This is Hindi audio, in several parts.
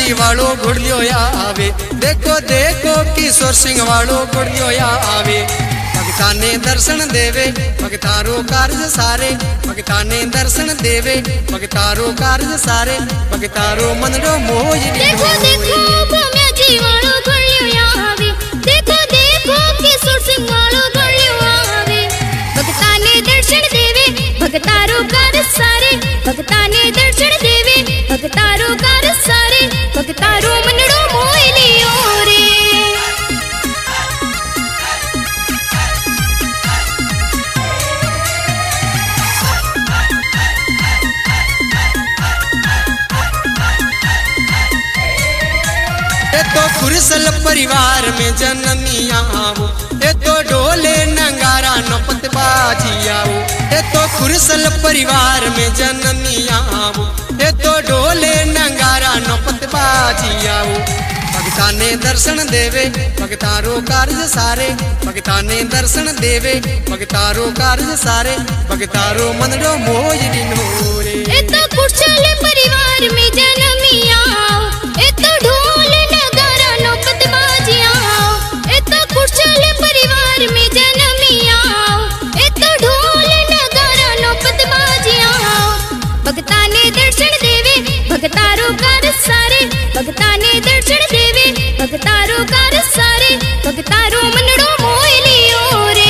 जी वालो घुड़लियो आवे। देखो देखो किशोर सिंह वालो घुड़लियो आवे। भगता ने दर्शन देवे भगतारो कार्य सारे। भगता ने दर्शन देवे भगतारो कार्य सारे। भगतारो मनरो मोह। देखो देखो भम्या जी वालो घुड़लियो आवे। देखो देखो किशोर सिंह वालो घुड़लियो आवे। भगता ने दर्शन देवे भगतारो कार्य सारे। भगता ने दर्शन देवे भगतारो कार्य सारे। भगतारो मनड़ो मोह लियो रे। तो कुरसल परिवार में जन्मी आओ। ये तो डोले नंगारा नौपत बाजी आओ। ये तो कुरसल परिवार में जन्मी आओ। ये तो डोले नंगारा नौपत बाजी आओ। भगता ने दर्शन देवे भगतारो कार्य सारे। भगता ने दर्शन देवे भगतारो कार्य सारे। भगतारो मनरो मोजरी नोरे। ये तो कुरसल परिवार में जन्मी आओ। ये तो ढोल नगारा नौपत बाजी आओ। ये तो कुरसल परिवार में जन्मी आओ। ये तो ढोल नगारा नौपत बाजी आओ। भगता ने दर्शन देवे भगतारो कार्य सारे। भगता ने दर्शन देवे भगतारो कार्य सारे। भगतारो मनड़ो मोह लियो रे।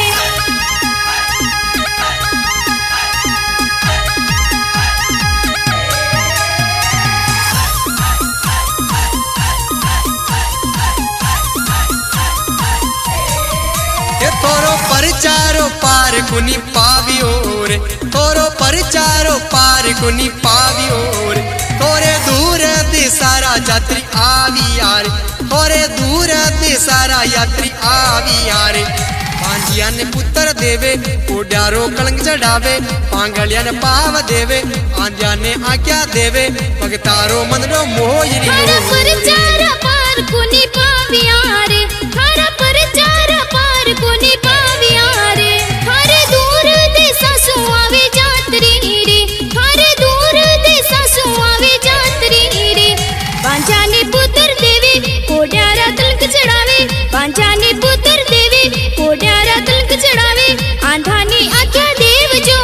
तोरो परचारो पार कुनी पावियो रे। तोरो परचारो पार कुनी पावियो रे। तोरे दूर दे सारा यात्री आवी यारे। तोरे दूर दे सारा यात्री आवी यारे। पांजिया ने पुत्र देवे ओडारो कलंक चढ़ावे। पांगलिया ने पाव देवे आंजा ने आज्ञा देवे। भगतारो मनरो मोहरी हरा परचारा पार कुनी पाविया रे। हरा परचारा पार कुनी पाविया रे। हरे दूर दे सासु आवे जात्री रे। हरे दूर दे सासु आवे जात्री रे। पांजा ने पुत्र देवे ओडारा कलंक चढ़ावे। पांजा ने पुत्र देवे ओडारा कलंक चढ़ावे। आंधा ने आज्ञा देव जो।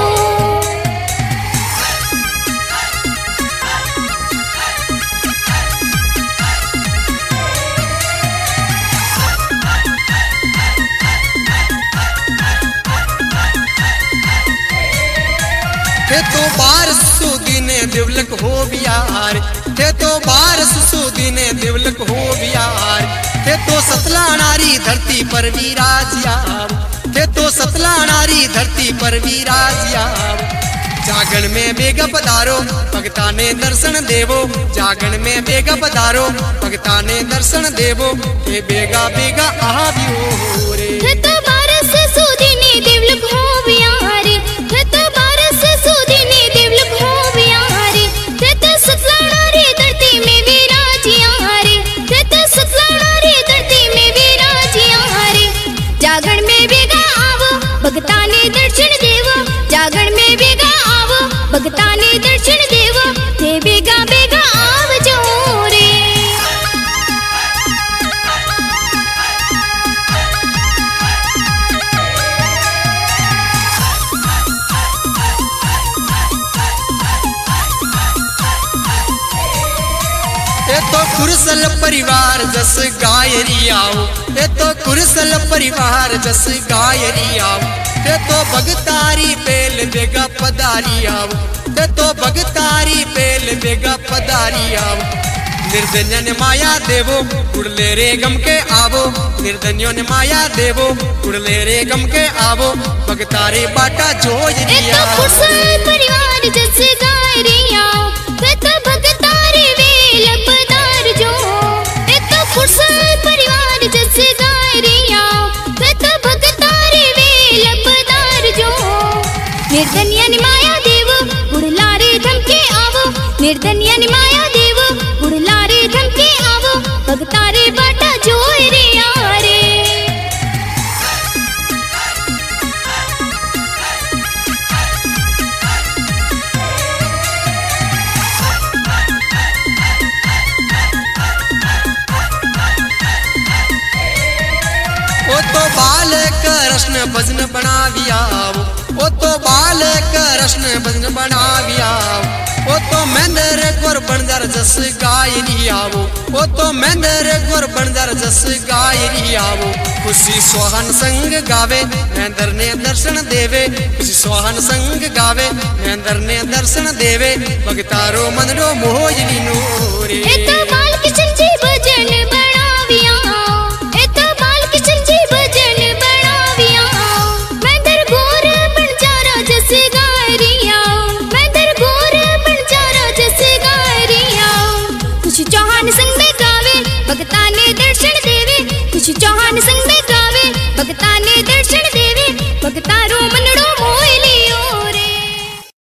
थे तो बारस सुदीने दिवलक हो बियार। थे तो बारस सुदीने दिवलक हो बियार। थे तो सतला नारी धरती पर विराजियाव। थे तो सतला नारी धरती पर विराजियाव। जागण में बेगा पधारो भगता ने दर्शन देवो। जागण में बेगा पधारो भगता ने दर्शन देवो। हे बेगा बेगा आवियो रे। थे तो बारस सुदीने दिवलक हो बियार। थे तो बारस सुदीने दिवलक हो बियार। थे तो सतला नारी धरती में विराजिया रे। थे तो सतला नारी धरती में विराजिया रे। जागरण में बेगा आवो भगता ने दर्शन देवो। जागरण में बेगा आवो भगता ने दर्शन देवो। थे बेगा बेगा आव जो रे। ये तो कुरसल परिवार जस गायरी आओ। ये तो कुरसल परिवार जस गायरी आओ। ये तो भगतारी पेल बेगा पधारी आओ। ये तो भगतारी पेल बेगा पधारी आओ। निर्धन्य ने माया देवो उड़ले रे गम के आवो। निर्धन्यों ने माया देवो उड़ले रे गम के आवो। भगतारे बाटा जोज दिया। तो कुरसल परिवार जस गायरी आओ। ये तो भगतारे वेल पधार जो। ये तो कुरसल परिवार जस गायरी आओ। ये तो भगतारे वेल पधार जो। निर्धन्य ने माया देवो उड़लारे धमके आवो। निर्धन्य ने माया देवो उड़लारे धमके आवो। भगतारे बाटा जोय रे यारे। कृष्ण भजन बनावियाओ, ओ तो बाल कृष्ण भजन बनावियाओ, ओ तो महेंद्र गोर बनजार जस गायरी आवो, ओ तो महेंद्र गोर बनजार जस गायरी आवो। खुशी सोहन संग गावे महेंद्र ने दर्शन देवे, खुशी सोहन संग गावे महेंद्र ने दर्शन देवे, भगतारो मनरो मोहजनी नूरे। ए तो बाल किशन जी भजन बनावियाओ, ए तो बाल किशन जी भजन बनावियाओ, महेंद्र गोर बनजार जस गायरियाओ, महेंद्र गोर बनजार जस गायरियाओ। खुशी चौहान संग में गावे भगता ने दर्शन देवे, खुशी चौहान संग में गावे भगता ने दर्शन देवे, भगतारो मन